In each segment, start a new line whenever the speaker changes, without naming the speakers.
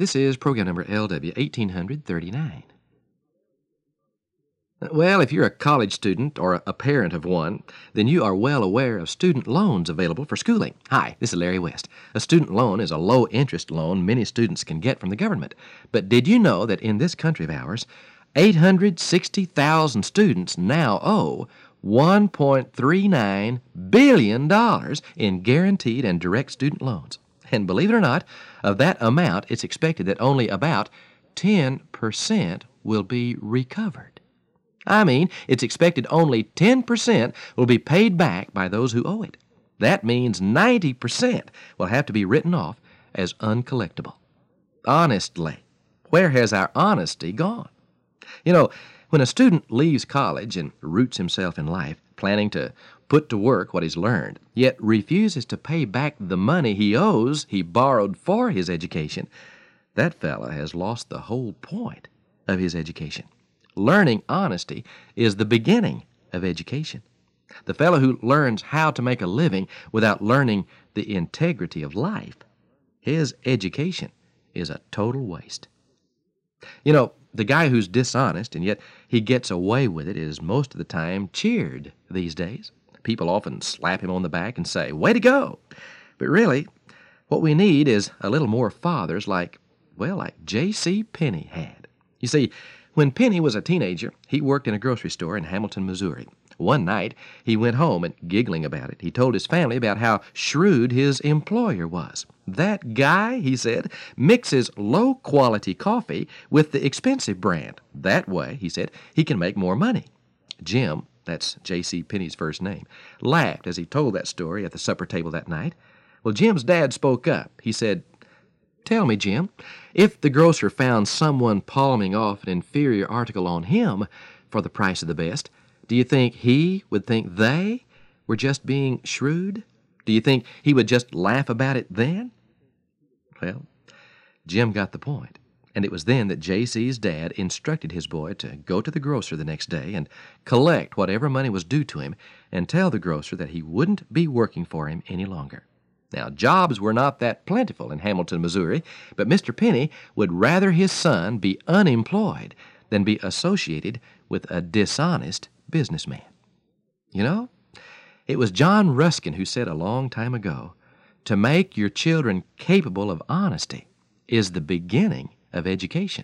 This is program number LW 1839. Well, if you're a college student or a parent of one, then you are well aware of student loans available for schooling. Hi, this is Larry West. A student loan is a low-interest loan many students can get from the government. But did you know that in this country of ours, 860,000 students now owe $1.39 billion in guaranteed and direct student loans? And believe it or not, of that amount, it's expected that only about 10% will be recovered. I mean, it's expected only 10% will be paid back by those who owe it. That means 90% will have to be written off as uncollectible. Honestly, where has our honesty gone? You know, when a student leaves college and roots himself in life, planning to put to work what he's learned, yet refuses to pay back the money he borrowed for his education, that fella has lost the whole point of his education. Learning honesty is the beginning of education. The fellow who learns how to make a living without learning the integrity of life, his education is a total waste. You know, the guy who's dishonest and yet he gets away with it is most of the time cheered these days. People often slap him on the back and say, "Way to go!" But really, what we need is a little more fathers like J.C. Penney had. You see, when Penney was a teenager, he worked in a grocery store in Hamilton, Missouri. One night, he went home and, giggling about it, he told his family about how shrewd his employer was. "That guy," he said, "mixes low-quality coffee with the expensive brand. That way," he said, "he can make more money." Jim, that's J.C. Penney's first name, laughed as he told that story at the supper table that night. Well, Jim's dad spoke up. He said, "Tell me, Jim, if the grocer found someone palming off an inferior article on him for the price of the best, do you think he would think they were just being shrewd? Do you think he would just laugh about it then?" Well, Jim got the point, and it was then that J.C.'s dad instructed his boy to go to the grocer the next day and collect whatever money was due to him and tell the grocer that he wouldn't be working for him any longer. Now, jobs were not that plentiful in Hamilton, Missouri, but Mr. Penney would rather his son be unemployed than be associated with a dishonest businessman. You know, it was John Ruskin who said a long time ago, "To make your children capable of honesty is the beginning of education."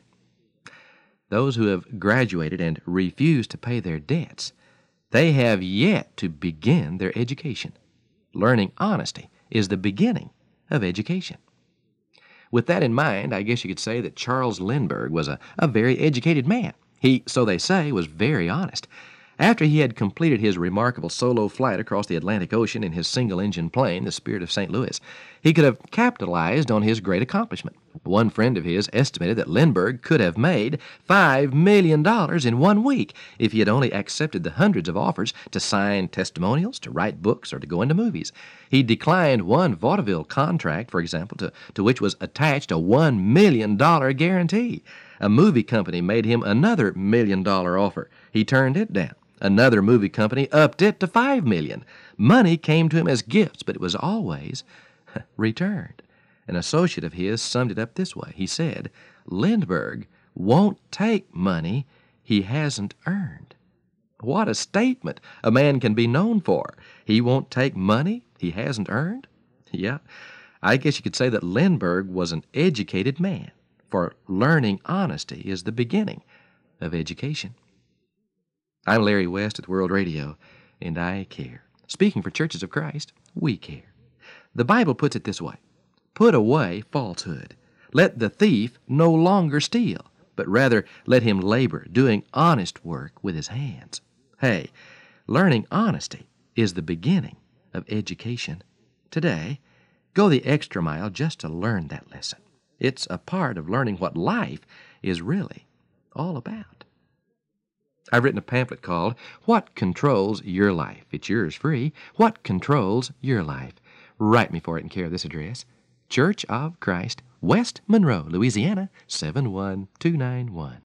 Those who have graduated and refuse to pay their debts, they have yet to begin their education. Learning honesty is the beginning of education. With that in mind, I guess you could say that Charles Lindbergh was a very educated man. He, so they say, was very honest. After he had completed his remarkable solo flight across the Atlantic Ocean in his single-engine plane, the Spirit of St. Louis, he could have capitalized on his great accomplishment. One friend of his estimated that Lindbergh could have made $5 million in 1 week if he had only accepted the hundreds of offers to sign testimonials, to write books, or to go into movies. He declined one vaudeville contract, for example, to which was attached a $1 million guarantee. A movie company made him another $1 million offer. He turned it down. Another movie company upped it to $5 million. Money came to him as gifts, but it was always returned. An associate of his summed it up this way. He said, "Lindbergh won't take money he hasn't earned." What a statement a man can be known for. He won't take money he hasn't earned? Yeah, I guess you could say that Lindbergh was an educated man, for learning honesty is the beginning of education. I'm Larry West at World Radio, and I care. Speaking for Churches of Christ, we care. The Bible puts it this way: "Put away falsehood. Let the thief no longer steal, but rather let him labor, doing honest work with his hands." Hey, learning honesty is the beginning of education. Today, go the extra mile just to learn that lesson. It's a part of learning what life is really all about. I've written a pamphlet called "What Controls Your Life?" It's yours free. What controls your life? Write me for it in care of this address: Church of Christ, West Monroe, Louisiana, 71291.